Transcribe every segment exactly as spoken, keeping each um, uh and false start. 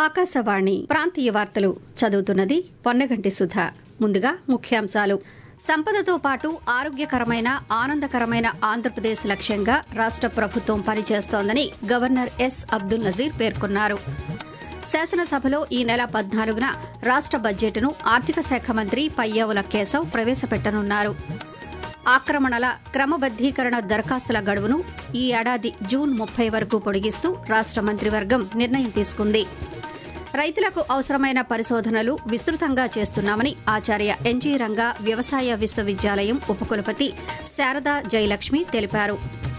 ఆకాశవాణి ప్రాంతీయ వార్తలు చదువుతున్నది పొన్నగంటి సుధా. ముందుగా ముఖ్యాంశాలు. సంపదతో పాటు ఆరోగ్యకరమైన ఆనందకరమైన ఆంధ్రప్రదేశ్ లక్ష్యంగా రాష్ట ప్రభుత్వం పనిచేస్తోందని గవర్నర్ ఎస్ అబ్దుల్ నజీర్ పేర్కొన్నారు. శాసనసభలో ఈ నెల పద్నాలుగున రాష్ట బడ్జెట్ను ఆర్థిక శాఖ మంత్రి పయ్యావుల కేశవ్ ప్రవేశపెట్టనున్నారు. ఆక్రమణల క్రమబద్దీకరణ దరఖాస్తుల గడువును ఈ ఏడాది జూన్ ముప్పై వరకు పొడిగిస్తూ రాష్ట మంత్రివర్గం నిర్ణయం తీసుకుంది. రైతులకు అవసరమైన పరిశోధనలు విస్తృతంగా చేస్తున్నామని ఆచార్య ఎన్జీ రంగా వ్యవసాయ విశ్వవిద్యాలయం ఉపకులపతి శారదా జయలక్ష్మి తెలిపారు.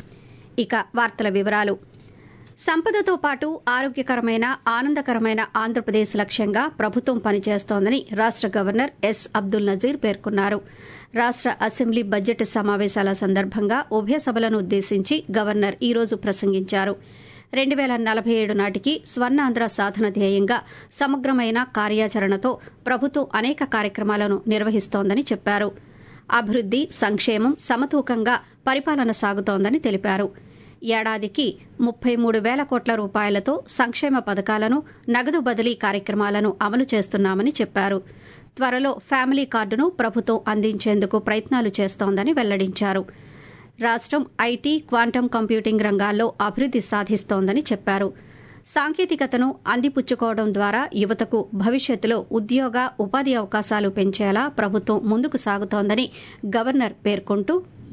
ఇక వార్తల వివరాలు. సంపదతో పాటు ఆరోగ్యకరమైన ఆనందకరమైన ఆంధ్రప్రదేశ్ లక్ష్యంగా ప్రభుత్వం పనిచేస్తోందని రాష్ట గవర్నర్ ఎస్ అబ్దుల్ నజీర్ పేర్కొన్నారు. రాష్ట అసెంబ్లీ బడ్జెట్ సమావేశాల సందర్భంగా ఉభయ సభలను ఉద్దేశించి గవర్నర్ ఈ రోజు ప్రసంగించారు. రెండు పేల నలభై ఏడు నాటికి స్వర్ణాంధ్ర సాధన ధ్యేయంగా సమగ్రమైన కార్యాచరణతో ప్రభుత్వం అనేక కార్యక్రమాలను నిర్వహిస్తోందని చెప్పారు. అభివృద్ది, సంక్షేమం సమతూకంగా పరిపాలన సాగుతోందని తెలిపారు. ఏడాదికి ముప్పై మూడు వేల కోట్ల రూపాయలతో సంక్షేమ పథకాలను, నగదు బదిలీ కార్యక్రమాలను అమలు చేస్తున్నామని చెప్పారు. త్వరలో ఫ్యామిలీ కార్డును ప్రభుత్వం అందించేందుకు ప్రయత్నాలు చేస్తోందని వెల్లడించారు. రాష్టం ఐటీ, క్వాంటం కంప్యూటింగ్ రంగాల్లో అభివృద్ది సాధిస్తోందని చెప్పారు. సాంకేతికతను అందిపుచ్చుకోవడం ద్వారా యువతకు భవిష్యత్తులో ఉద్యోగ, ఉపాధి అవకాశాలు పెంచేలా ప్రభుత్వం ముందుకు సాగుతోందని గవర్నర్ పేర్కొంటూ,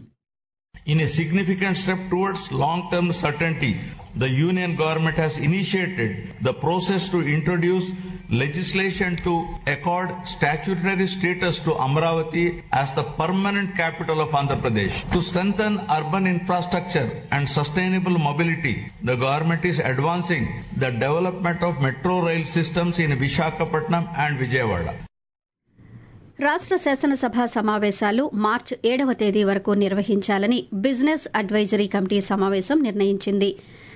In a significant step towards long-term certainty, the Union government has initiated the process to introduce legislation to accord statutory status to Amaravati as the permanent capital of Andhra Pradesh. To strengthen urban infrastructure and sustainable mobility, the government is advancing the development of metro rail systems in Visakhapatnam and Vijayawada. రాష్ట శాసనసభ సమావేశాలు మార్చి ఏడవ తేదీ వరకు నిర్వహించాలని business advisory committee సమావేశం నిర్ణయించింది.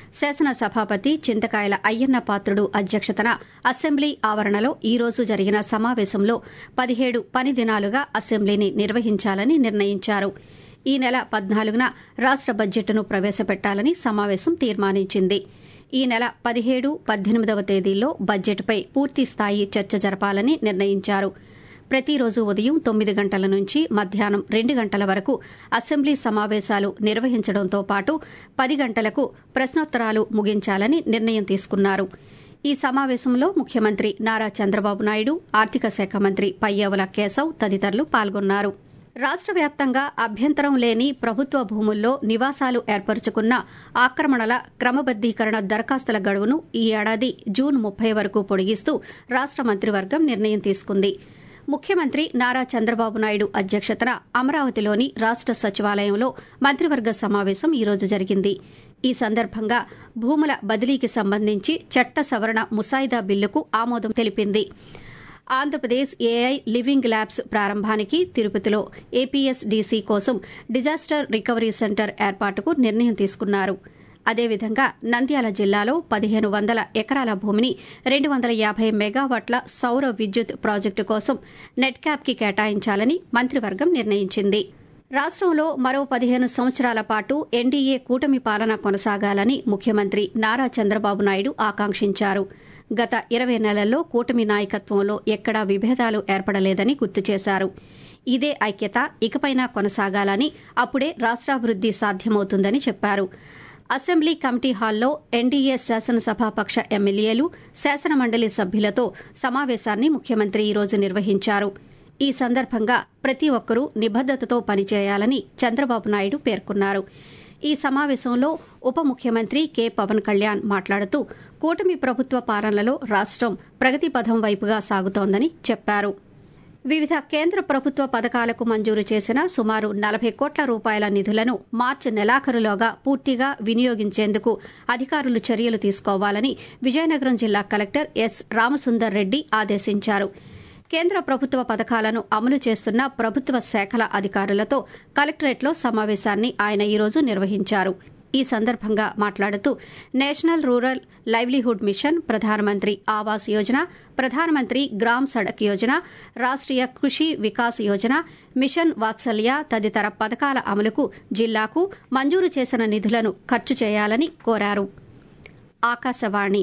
శాసనసభాపతి చింతకాయల అయ్యన్న పాత్రుడు అధ్యక్షతన అసెంబ్లీ ఆవరణలో ఈ రోజు జరిగిన సమావేశంలో పదిహేడు పని దినాలుగా అసెంబ్లీని నిర్వహించాలని నిర్ణయించారు. ఈ నెల పద్నాలుగున రాష్ట బడ్జెట్ను ప్రవేశపెట్టాలని సమావేశం తీర్మానించింది. ఈ నెల పదిహేడు, పద్దెనిమిదవ తేదీల్లో బడ్జెట్పై పూర్తిస్థాయి చర్చ జరపాలని నిర్ణయించారు. ప్రతిరోజు ఉదయం తొమ్మిది గంటల నుంచి మధ్యాహ్నం రెండు గంటల వరకు అసెంబ్లీ సమావేశాలు నిర్వహించడంతో పాటు పది గంటలకు ప్రశ్నోత్తరాలు ముగించాలని నిర్ణయం తీసుకున్నారు. ఈ సమావేశంలో ముఖ్యమంత్రి నారా చంద్రబాబు నాయుడు, ఆర్థిక శాఖ మంత్రి పయ్యావుల కేశవ్ తదితరులు పాల్గొన్నారు. రాష్ట వ్యాప్తంగా అభ్యంతరం లేని ప్రభుత్వ భూముల్లో నివాసాలు ఏర్పరచుకున్న ఆక్రమణల క్రమబద్దీకరణ దరఖాస్తుల గడువును ఈ ఏడాది జూన్ ముప్పై వరకు పొడిగిస్తూ రాష్ట మంత్రివర్గం నిర్ణయం తీసుకుంది. ముఖ్యమంత్రి నారా చంద్రబాబు నాయుడు అధ్యక్షతన అమరావతిలోని రాష్ట సచివాలయంలో మంత్రివర్గ సమావేశం ఈ రోజు జరిగింది. ఈ సందర్భంగా భూముల బదిలీకి సంబంధించి చట్ట సవరణ ముసాయిదా బిల్లుకు ఆమోదం తెలిపింది. ఆంధ్రప్రదేశ్ ఏఐ లివింగ్ ల్యాబ్స్ ప్రారంభానికి, తిరుపతిలో ఏపీఎస్డీసీ కోసం డిజాస్టర్ రికవరీ సెంటర్ ఏర్పాటుకు నిర్ణయం తీసుకున్నారు. అదేవిధంగా నంద్యాల జిల్లాలో పదిహేను వందల ఎకరాల భూమిని రెండు వందల యాభై మెగావాట్ల సౌర విద్యుత్ ప్రాజెక్టు కోసం నెట్ క్యాప్కి కేటాయించాలని మంత్రివర్గం నిర్ణయించింది. రాష్టంలో మరో పదిహేను సంవత్సరాల పాటు ఎన్డీఏ కూటమి పాలన కొనసాగాలని ముఖ్యమంత్రి నారా చంద్రబాబు నాయుడు ఆకాంక్షించారు. గత ఇరవై నెలల్లో కూటమి నాయకత్వంలో ఎక్కడా విభేదాలు ఏర్పడలేదని గుర్తు చేశారు. ఇదే ఐక్యత ఇకపైనా కొనసాగాలని, అప్పుడే రాష్ట్రాభివృద్ది సాధ్యమవుతుందని చెప్పారు. అసెంబ్లీ కమిటీ హాల్లో ఎన్డీఏ శాసనసభాపక్ష ఎమ్మెల్యేలు, శాసనమండలి సభ్యులతో సమావేశాన్ని ముఖ్యమంత్రి ఈ రోజు నిర్వహించారు. ఈ సందర్భంగా ప్రతి ఒక్కరూ నిబద్దతతో పనిచేయాలని చంద్రబాబు నాయుడు పేర్కొన్నారు. ఈ సమావేశంలో ఉప ముఖ్యమంత్రి కె పవన్ కళ్యాణ్ మాట్లాడుతూ కూటమి ప్రభుత్వ పాలనలో రాష్టం ప్రగతి పథం వైపుగా సాగుతోందని చెప్పారు. వివిధ కేంద్ర ప్రభుత్వ పథకాలకు మంజూరు చేసిన సుమారు నలభై కోట్ల రూపాయల నిధులను మార్చి నెలాఖరులోగా పూర్తిగా వినియోగించేందుకు అధికారులు చర్యలు తీసుకోవాలని విజయనగరం జిల్లా కలెక్టర్ ఎస్ రామసుందర్ రెడ్డి ఆదేశించారు. కేంద్ర ప్రభుత్వ పథకాలను అమలు చేస్తున్న ప్రభుత్వ శాఖల అధికారులతో కలెక్టరేట్లో సమావేశాన్ని ఆయన ఈ రోజు నిర్వహించారు. ఈ సందర్భంగా మాట్లాడుతూ నేషనల్ రూరల్ లైవ్లీహుడ్ మిషన్, ప్రధానమంత్రి ఆవాస్ యోజన, ప్రధానమంత్రి గ్రామ్ సడక్ యోజన, రాష్ట్రీయ కృషి వికాస్ యోజన, మిషన్ వాత్సల్య తదితర పథకాల అమలుకు జిల్లాకు మంజూరు చేసిన నిధులను ఖర్చు చేయాలని కోరారు. ఆకాశవాణి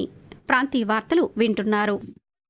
ప్రాంతీయ వార్తలు వింటున్నారు.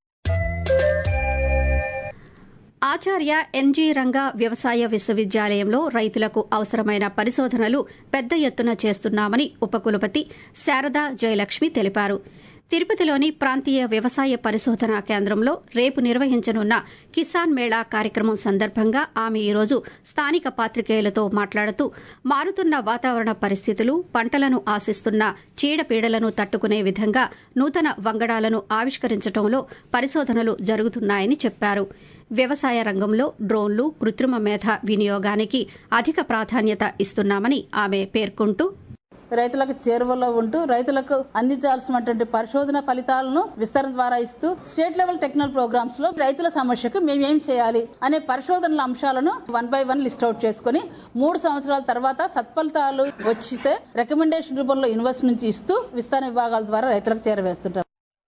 ఆచార్య ఎన్జీ రంగా వ్యవసాయ విశ్వవిద్యాలయంలో రైతులకు అవసరమైన పరిశోధనలు పెద్ద ఎత్తున చేస్తున్నామని ఉపకులపతి శారదా జయలక్ష్మి తెలిపారు. తిరుపతిలోని ప్రాంతీయ వ్యవసాయ పరిశోధనా కేంద్రంలో రేపు నిర్వహించనున్న కిసాన్ మేళా కార్యక్రమం సందర్భంగా ఆమె ఈరోజు స్థానిక పాత్రికేయులతో మాట్లాడుతూ మారుతున్న వాతావరణ పరిస్థితులు, పంటలను ఆశిస్తున్న చీడపీడలను తట్టుకునే విధంగా నూతన వంగడాలను ఆవిష్కరించడంలో పరిశోధనలు జరుగుతున్నాయని చెప్పారు. వ్యవసాయ రంగంలో డ్రోన్లు, కృత్రిమ మేధ వినియోగానికి అధిక ప్రాధాన్యత ఇస్తున్నామని ఆమె పేర్కొంటూ, రైతులకు చేరువలో ఉంటూ రైతులకు అందించాల్సినటువంటి పరిశోధన ఫలితాలను విస్తరణ ద్వారా ఇస్తూ స్టేట్ లెవెల్ టెక్నికల్ ప్రోగ్రామ్స్ లో రైతుల సమస్యకు మేమేం చేయాలి అనే పరిశోధనల అంశాలను one by one list out చేసుకుని మూడు సంవత్సరాల తర్వాత సత్ఫలితాలు వచ్చితే రికమెండేషన్ రూపంలో యూనివర్సిటీ నుంచి ఇస్తూ విస్తరణ విభాగాల ద్వారా రైతులకు చేరవేస్తుంటారు.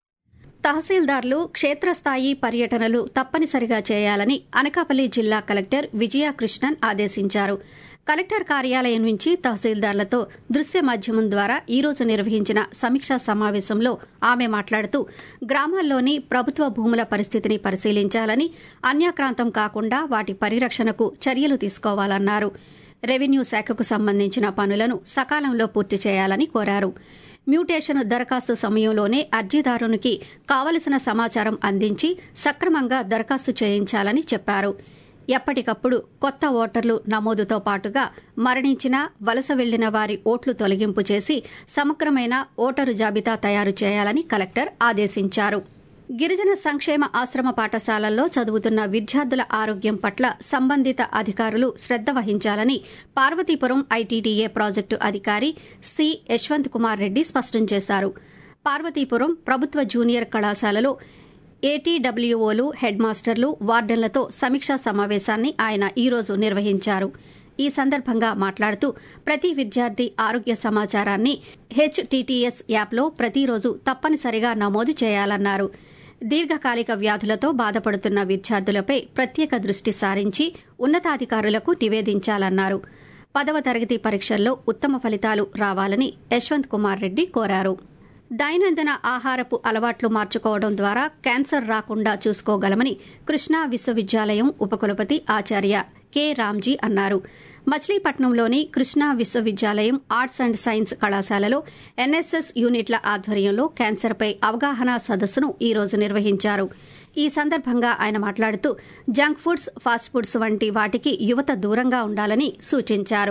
తహసీల్దార్లు క్షేత్రస్థాయి పర్యటనలు తప్పనిసరిగా చేయాలని అనకాపల్లి జిల్లా కలెక్టర్ విజయకృష్ణన్ ఆదేశించారు. కలెక్టర్ కార్యాలయం నుంచి తహసీల్దార్లతో దృశ్య మాధ్యమం ద్వారా ఈ రోజు నిర్వహించిన సమీక్షా సమావేశంలో ఆమె మాట్లాడుతూ గ్రామాల్లోని ప్రభుత్వ భూముల పరిస్థితిని పరిశీలించాలని, అన్యాక్రాంతం కాకుండా వాటి పరిరక్షణకు చర్యలు తీసుకోవాలన్నారు. రెవెన్యూ శాఖకు సంబంధించిన పనులను సకాలంలో పూర్తి చేయాలని కోరారు. మ్యూటేషన్ దరఖాస్తు సమయంలోనే అర్జీదారునికి కావలసిన సమాచారం అందించి సక్రమంగా దరఖాస్తు చేయించాలని చెప్పారు. ఎప్పటికప్పుడు కొత్త ఓటర్లు నమోదుతో పాటుగా మరణించిన, వలస వెళ్లిన వారి ఓట్లు తొలగింపు చేసి సమగ్రమైన ఓటరు జాబితా తయారు చేయాలని కలెక్టర్ ఆదేశించారు. గిరిజన సంక్షేమ ఆశ్రమ పాఠశాలల్లో చదువుతున్న విద్యార్థుల ఆరోగ్యం పట్ల సంబంధిత అధికారులు శ్రద్ద వహించాలని పార్వతీపురం ఐటీడీఏ ప్రాజెక్టు అధికారి సి యశ్వంత్ కుమార్ రెడ్డి స్పష్టం చేశారు. పార్వతీపురం ప్రభుత్వ జూనియర్ కళాశాలలో ఏటీడబ్ల్యూఓలు, హెడ్ మాస్టర్లు, వార్డెన్లతో సమీక్షా సమావేశాన్ని ఆయన ఈ రోజు నిర్వహించారు. ఈ సందర్భంగా మాట్లాడుతూ ప్రతి విద్యార్థి ఆరోగ్య సమాచారాన్ని హెచ్టీటీఎస్ యాప్లో ప్రతిరోజు తప్పనిసరిగా నమోదు చేయాలన్నారు. దీర్ఘకాలిక వ్యాధులతో బాధపడుతున్న విద్యార్థులపై ప్రత్యేక దృష్టి సారించి ఉన్నతాధికారులకు నివేదించాలన్నారు. పదవ తరగతి పరీక్షల్లో ఉత్తమ ఫలితాలు రావాలని యశ్వంత్ కుమార్ రెడ్డి కోరారు. దైనందిన ఆహారపు అలవాట్లు మార్చుకోవడం ద్వారా క్యాన్సర్ రాకుండా చూసుకోగలమని కృష్ణా విశ్వవిద్యాలయం ఉపకులపతి ఆచార్య కె రామ్జీ అన్నారు. మచిలీపట్నంలోని కృష్ణా విశ్వవిద్యాలయం ఆర్ట్స్ అండ్ సైన్స్ కళాశాలలో ఎన్ఎస్ఎస్ యూనిట్ల ఆధ్వర్యంలో క్యాన్సర్పై అవగాహన సదస్సును ఈ రోజు నిర్వహించారు. ఈ సందర్భంగా ఆయన మాట్లాడుతూ జంక్ ఫుడ్స్, ఫాస్ట్ ఫుడ్స్ వంటి వాటికి యువత దూరంగా ఉండాలని సూచించారు.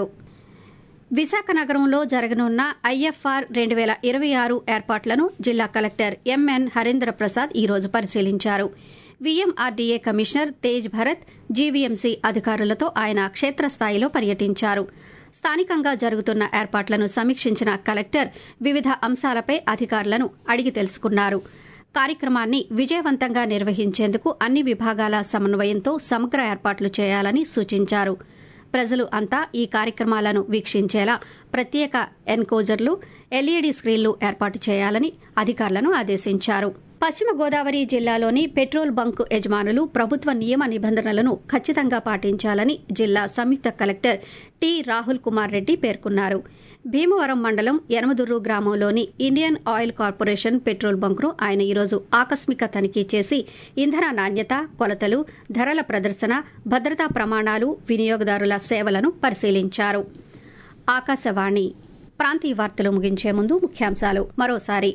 విశాఖ నగరంలో జరగనున్న ఐఎఫ్ఆర్ రెండు వేల ఇరవై ఆరు ఏర్పాట్లను జిల్లా కలెక్టర్ ఎంఎన్ హరీంద్ర ప్రసాద్ ఈ రోజు పరిశీలించారు. వీఎంఆర్డీఏ కమిషనర్ తేజ్ భరత్, జీవీఎంసీ అధికారులతో ఆయన క్షేత్రస్థాయిలో పర్యటించారు. స్థానికంగా జరుగుతున్న ఏర్పాట్లను సమీక్షించిన కలెక్టర్ వివిధ అంశాలపై అధికారులను అడిగి తెలుసుకున్నారు. కార్యక్రమాన్ని విజయవంతంగా నిర్వహించేందుకు అన్ని విభాగాల సమన్వయంతో సమగ్ర ఏర్పాట్లు చేయాలని సూచించారు. ప్రజలు అంతా ఈ కార్యక్రమాలను వీక్షించేలా ప్రత్యేక ఎన్కోజర్లు, ఎల్ఈడీ స్క్రీన్లు ఏర్పాటు చేయాలని అధికారులను ఆదేశించారు. పశ్చిమ గోదావరి జిల్లాలోని పెట్రోల్ బంకు యజమానులు ప్రభుత్వ నియమ నిబంధనలను ఖచ్చితంగా పాటించాలని జిల్లా సంయుక్త కలెక్టర్ టి రాహుల్ కుమార్ రెడ్డి పేర్కొన్నారు. భీమవరం మండలం యనమదుర్రు గ్రామంలోని ఇండియన్ ఆయిల్ కార్పొరేషన్ పెట్రోల్ బంకును ఆయన ఈరోజు ఆకస్మిక తనిఖీ చేసి ఇంధన నాణ్యత, కొలతలు, ధరల ప్రదర్శన, భద్రతా ప్రమాణాలు, వినియోగదారుల సేవలను పరిశీలించారు. ఆకాశవాణి ప్రాంతీయ వార్తలు ముగించే ముందు ముఖ్యాంశాలు మరోసారి.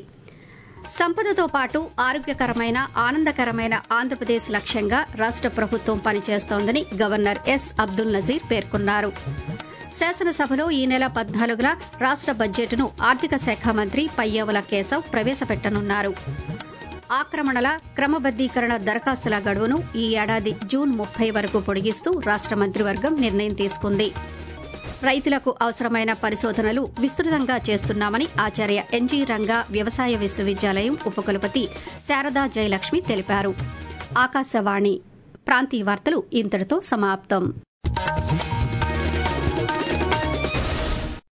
సంపదతో పాటు ఆరోగ్యకరమైన, ఆనందకరమైన ఆంధ్రప్రదేశ్ లక్ష్యంగా రాష్ట ప్రభుత్వం పనిచేస్తోందని గవర్నర్ ఎస్ అబ్దుల్ నజీర్ పేర్కొన్నారు. శాసనసభలో ఈ నెల పద్నాలుగున రాష్ట బడ్జెట్ను ఆర్థిక శాఖ మంత్రి పయ్యావుల కేశవ్ ప్రవేశపెట్టనున్నారు. ఆక్రమణల క్రమబద్దీకరణ దరఖాస్తుల గడువును ఈ ఏడాది జూన్ ముప్పై వరకు పొడిగిస్తూ రాష్ట మంత్రివర్గం నిర్ణయం తీసుకుంది. రైతులకు అవసరమైన పరిశోధనలు విస్తృతంగా చేస్తున్నామని ఆచార్య ఎన్జీ రంగా వ్యవసాయ విశ్వవిద్యాలయం ఉపకులపతి శారదా జయలక్ష్మి తెలిపారు. ఆకాశవాణి ప్రాంతీయ వార్తలు ఇంతటితో సమాప్తం.